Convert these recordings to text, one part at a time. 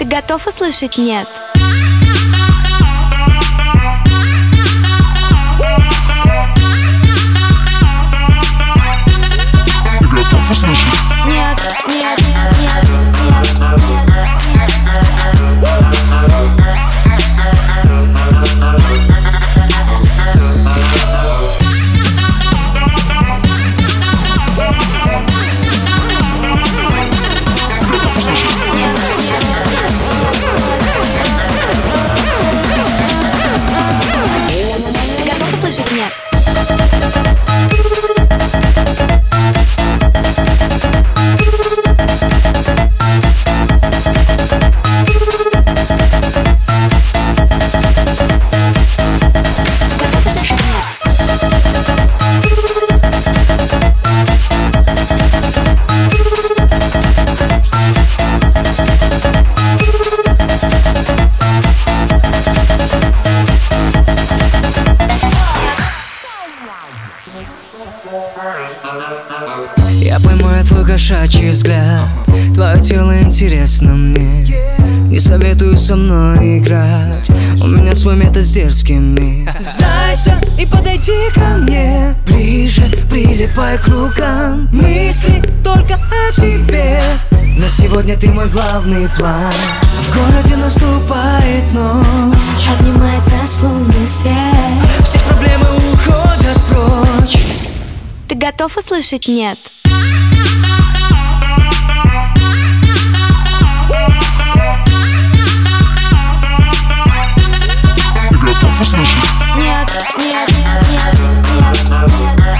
Ты готов услышать «нет»? Ты готов услышать? Нет, нет, нет, нет, нет. Ты готов услышать «нет»? Я поймаю твой кошачий взгляд, твое тело интересно мне. Не советую со мной играть, у меня свой метод с дерзкими. Сдайся и подойди ко мне ближе, прилипай к рукам. Мысли только о тебе, но сегодня ты мой главный план. В городе наступает ночь, Обнимает нас лунный свет. все проблемы уходят прочь. Ты готов услышать «нет»? Ты готов услышать? Нет, нет, нет, нет, нет, нет.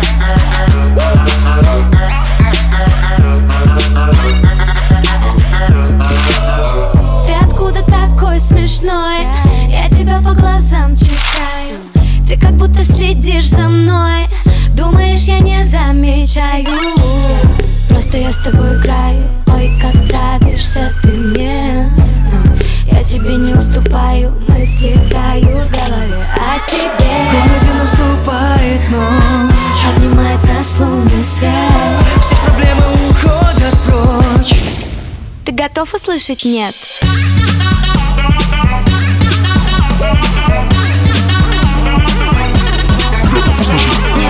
Ты откуда такой смешной? Я тебя по глазам читаю. Ты как будто следишь за мной. Думаешь, я не замечаю? Просто я с тобой играю. Ой, как нравишься ты мне. Но я тебе не уступаю. Мысли тают в голове о В тебе. городе наступает ночь, Обнимает нас лунный свет. все проблемы уходят прочь. Ты готов услышать «нет»? Ты готов услышать?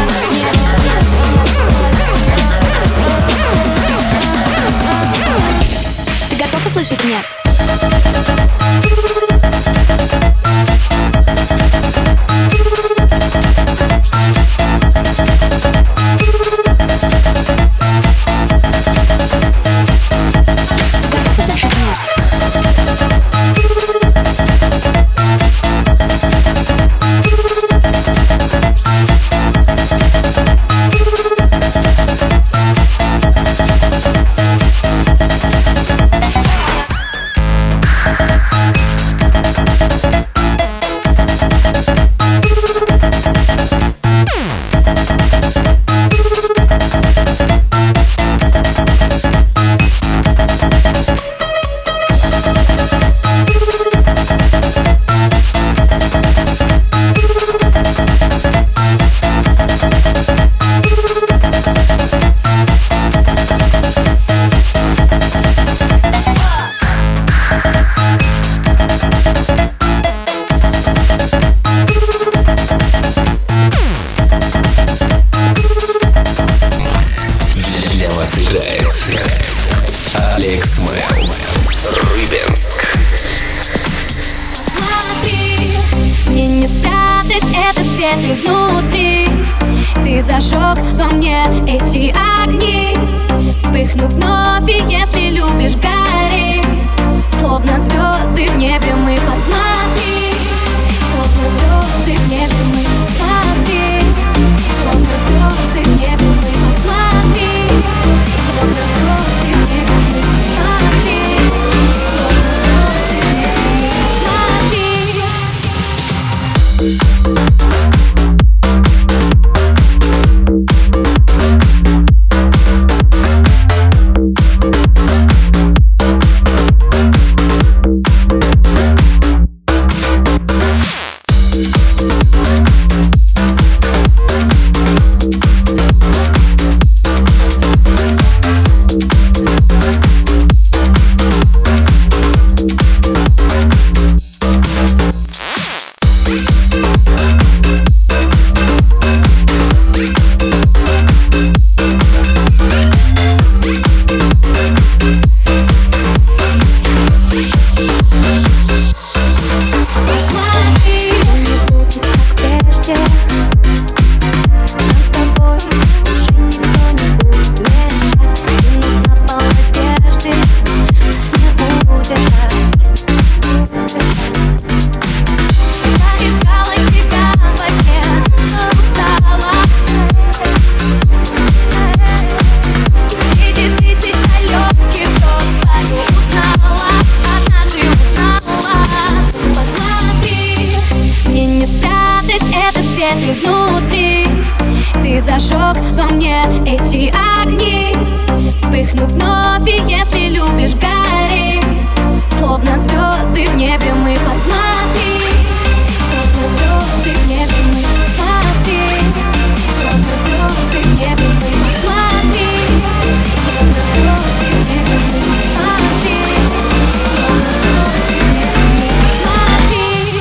Ты готов услышать «нет»? Для вас играет Алекс Мэл, Рыбинск. Смотри, мне не спрятать этот свет изнутри. Ты зажег во мне эти огни. Вспыхнут вновь, и если любишь, гори. Словно звезды в небе мы посмотри. Словно звезды в небе мы посмотри. Словно звезды в небе мы посмотри. Словно звезды в небе мы посмотри. Словно звезды в небе мы посмотри. свет изнутри. Ты зажег во мне эти огни. Вспыхнут вновь, и если любишь, гори. Словно звезды в небе мы посмотри. Словно звезды в небе мы посмотри. Словно звезды в небе мы посмотри. Словно звезды в небе мы посмотри. Словно звезды в небе мы посмотри.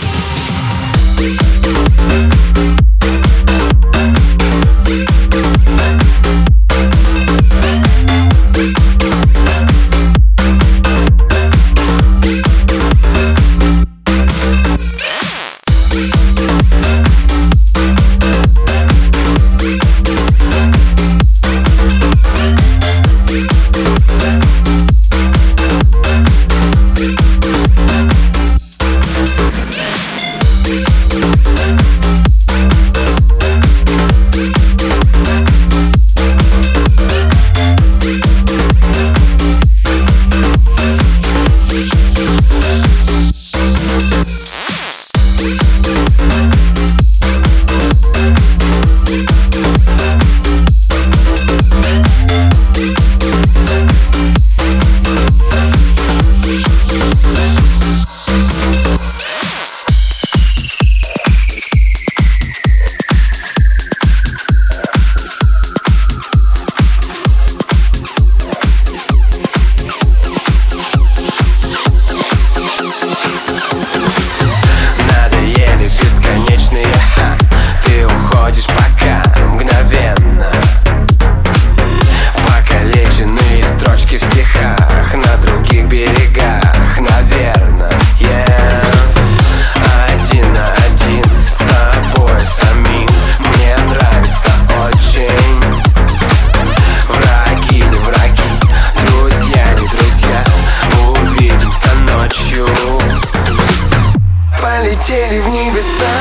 Полетели в небеса,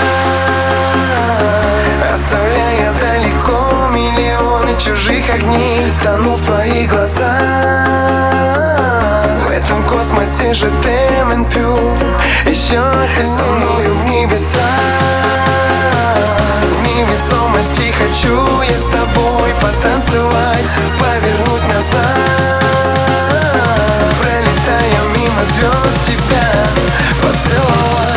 оставляя далеко миллионы чужих огней. Тону в твоих глазах. В этом космосе же темен пью. Еще со мною в небеса. В невесомости хочу я с тобой потанцевать, повернуть назад, пролетая мимо звезд тебя поцеловать.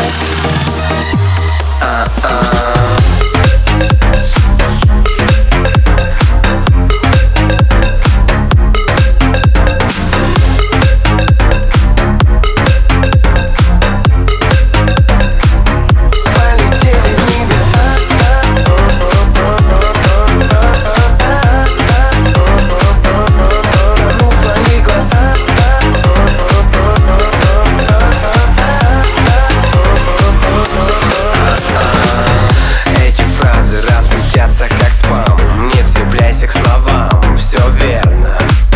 Как спам, не цепляйся к словам, все верно.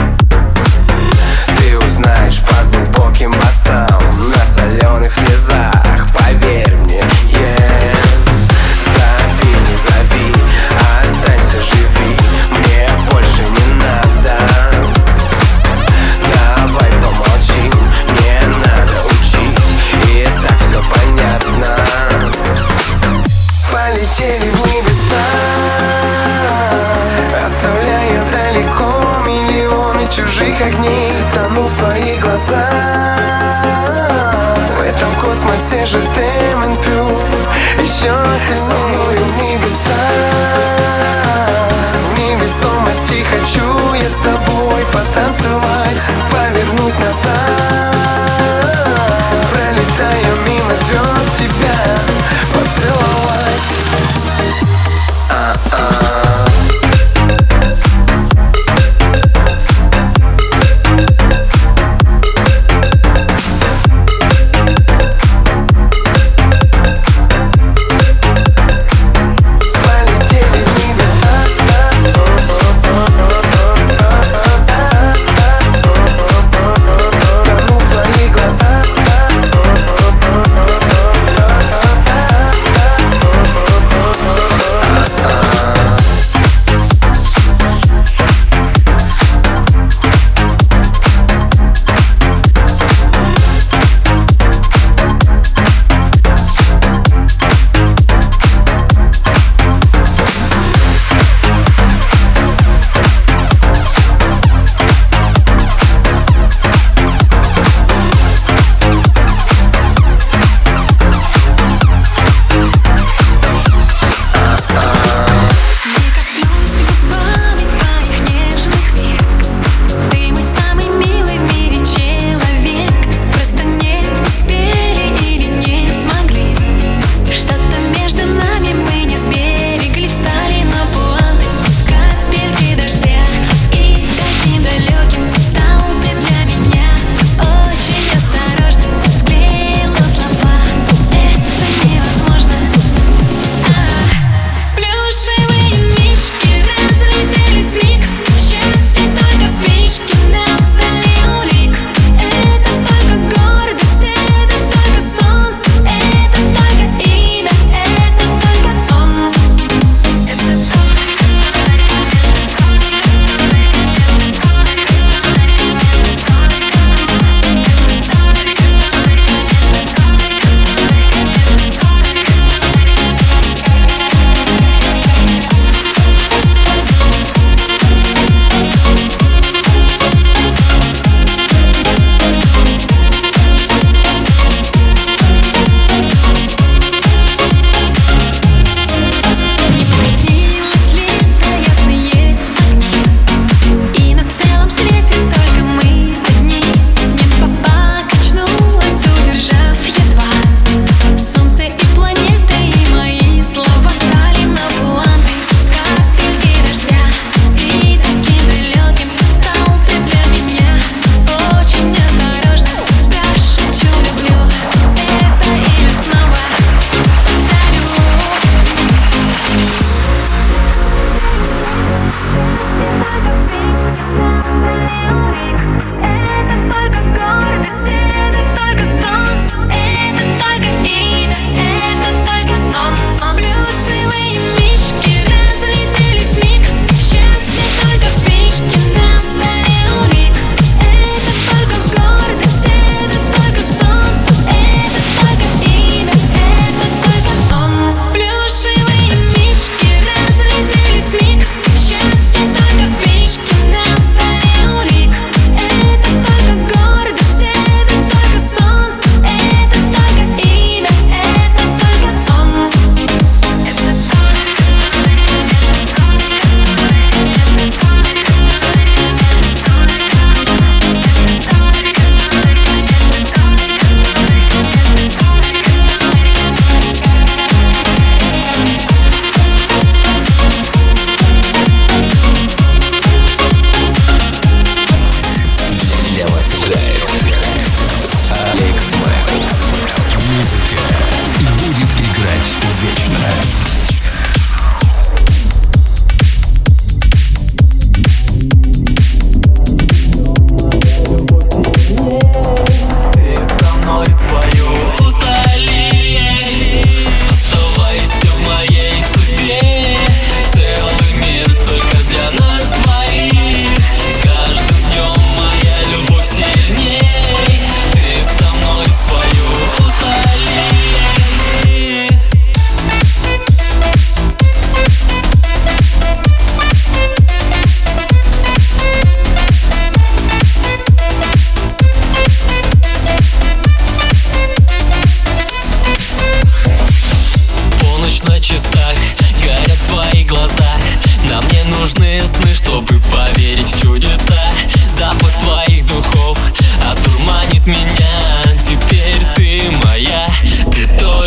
Ты узнаешь по глубоким басам, на соленых слезах, поверь мне, Зови, не зови, останься, живи, мне больше не надо. Давай помолчим, не надо учить, и так все понятно. Полетели в небеса, оставляя далеко миллионы чужих огней. Тону в твоих глазах. В этом космосе же темен пью. Еще сильнее в небеса. В невесомости хочу я с тобой потанцевать, повернуть назад, пролетая мимо звезд тебя поцеловать.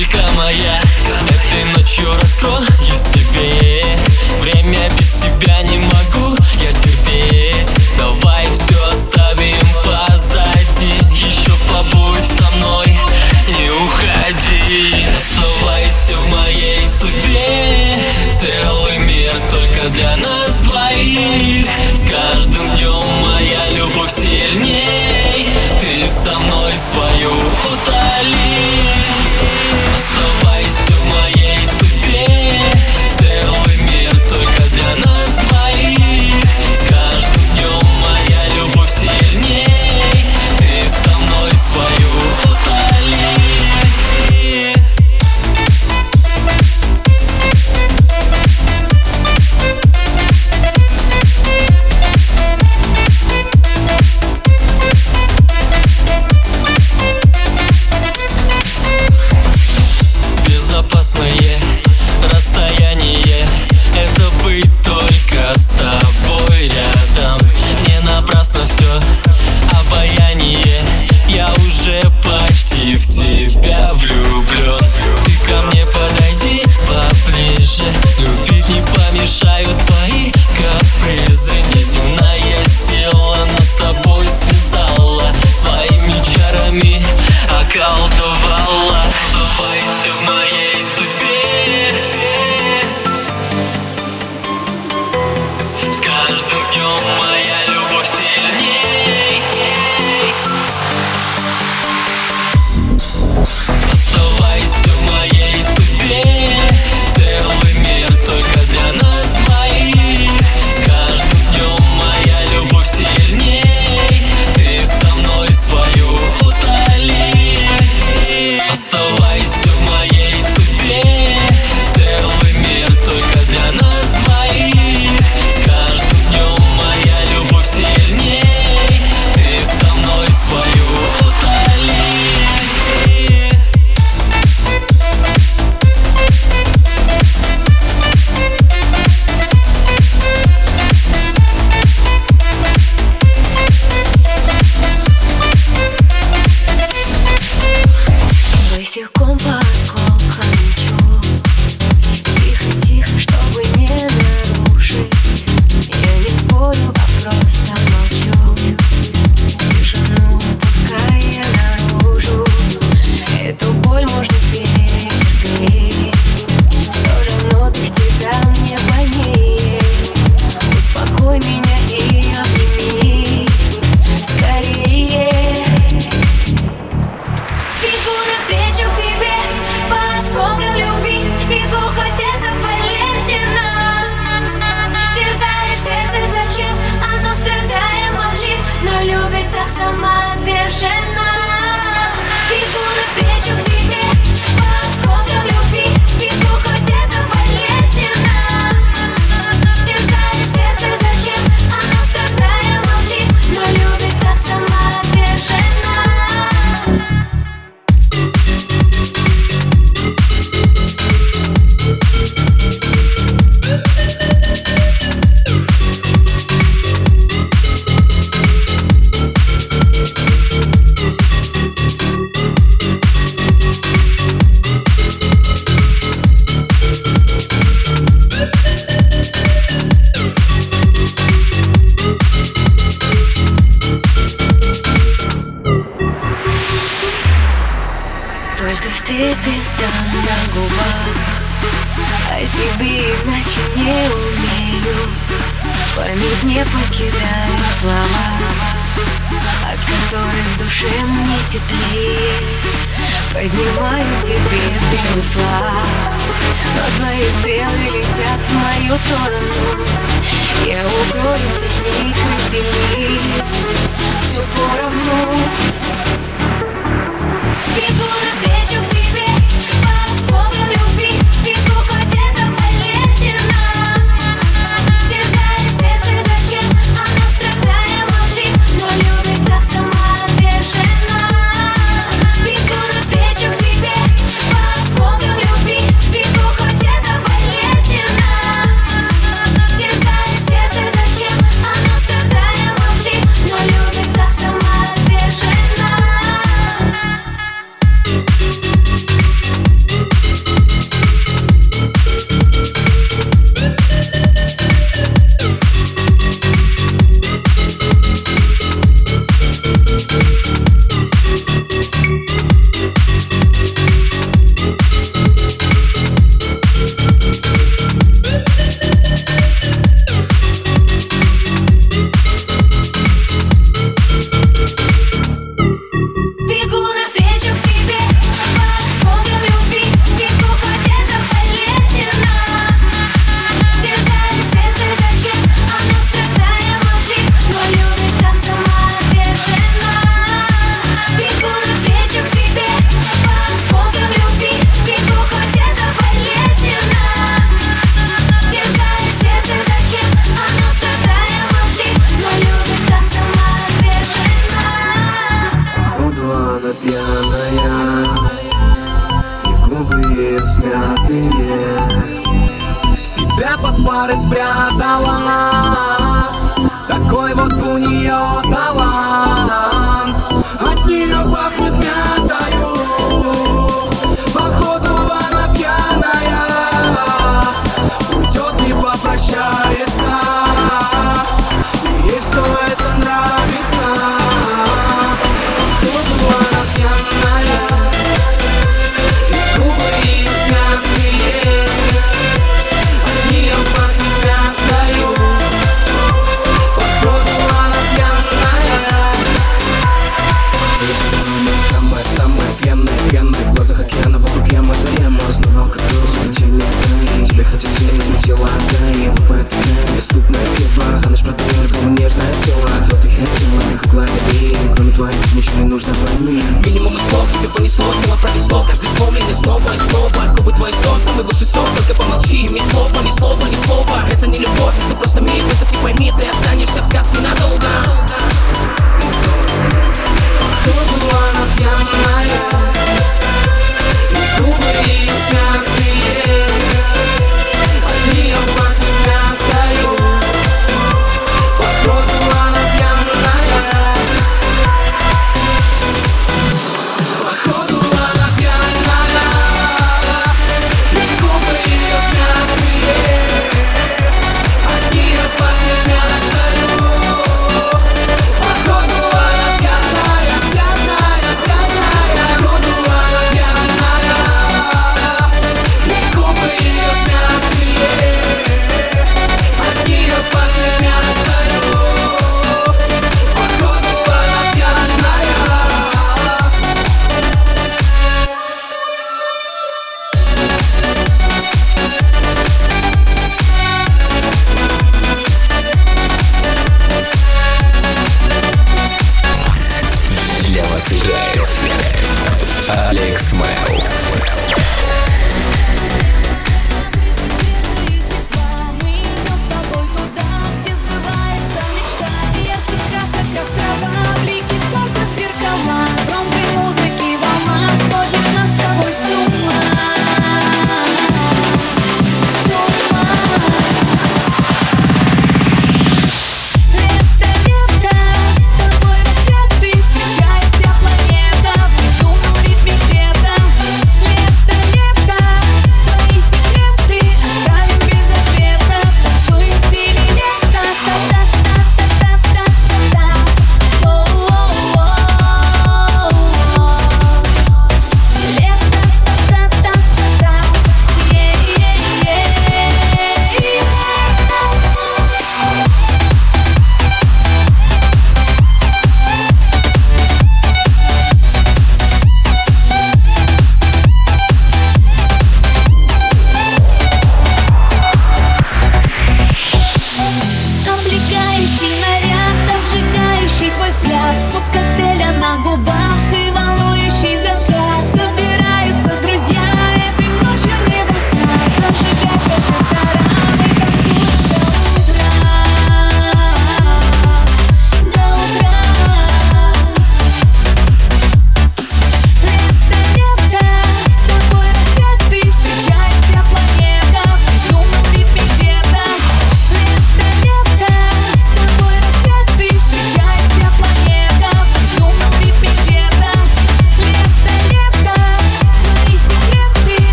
только моя. Этой ночью раскроюсь тебе. Время без тебя не могу я терпеть. Давай все оставим позади. Еще побудь со мной, не уходи. Оставайся в моей судьбе. Целый мир только для нас двоих. С каждым днем моя любовь сильней. Ты со мной свою утоли. Оставайся в моей судьбе. Целый мир только для нас двоих. С каждым днем моя любовь сильней. Ты со мной свою утоли. Безопасное расстояние — это быть только с тобой рядом. Не напрасно все обаяние. Я уже почти в тебя влюблен. Ты ко мне подойди поближе. Любить не помешают твои капризы. Неземная сила нас с тобой связала. Своими чарами околдовала. Оставайся в моей судьбе. С каждым днем моя любовь сильней. Оставайся в моей судьбе. Целый мир только для нас двоих. С каждым днем моя любовь сильней. Ты со мной свою утоли. Оставайся в моей судьбе. Целый мир только для нас двоих. С каждым днем моя любовь сильней. Ты со мной свою утоли. Босиком по осколкам чувств. Тихо-тихо, чтобы не нарушить. Я не спорю, а просто молчу. Тишину пуская наружу. Эту боль можно перетерпеть. Все равно без тебя мне больнее. Успокой меня и обними скорее. Бегу навстречу к тебе по осколкам любви. Бегу, хоть это болезненно. Терзаешь сердце, зачем? Оно страдая молчит, но любит так самоотверженно. Бегу навстречу к тебе по осколкам любви. Бегу, хоть это болезненно. Терзаешь сердце, зачем? Оно страдая молчит, но любит так самоотверженно. Только с трепетом на губах. А тебе иначе не умею. Память не покидает слова, от которых в душе мне теплее. Поднимаю тебе белый флаг, но твои стрелы летят в мою сторону. Я укроюсь от них, разделить все поровну. Бегу навстречу к тебе по осколкам любви. Бегу, хоть это болезненно. Терзаешь сердце, зачем? Оно страдая молчит, но любит так самоотверженно. Бегу навстречу к тебе по осколкам любви. Бегу, хоть это болезненно. Терзаешь сердце, зачем? Оно страдая молчит, но любит так самоотверженно. пары спрятала. Такой вот у нее талант. От нее пахнет мятою. Походу она пьяная. Уйдет, не попрощается. Ей все это нравится. Походу она пьяная. И губы ее смятые. От нее пахнет мятою. Походу она пьяная. Самая-самая пьяная в глазах океана, вокруг яма за яму. Основал как разлетение. Тебе хотелось иметь тело, отдай. Поэтому доступная дева. За ночь продаем рекламу нежное тело. Что ты хотела, не кукла и кроме твоих ничего не нужно, пойми. Минимум слов тебе понесло, тело пронесло. Каждый вспомненный снова и снова. Губы твой сон, самый высший сон. Только помолчи, ни слова, ни слова, ни слова. Это не любовь, это просто миф. Это ты пойми, ты останешься в сказке надолго. Походу она пьяная. И губы ее смятые. От нее пахнет мятою. Походу она пьяная. Походу она пьяная. И губы ее смятые. От нее пахнет мятою. Походу она пьяная, пьяная, пьяная. Походу она пьяная. И губы ее смятые. От нее пахнет мятою. Походу она пьяная. Для вас играет Алекс Мэл.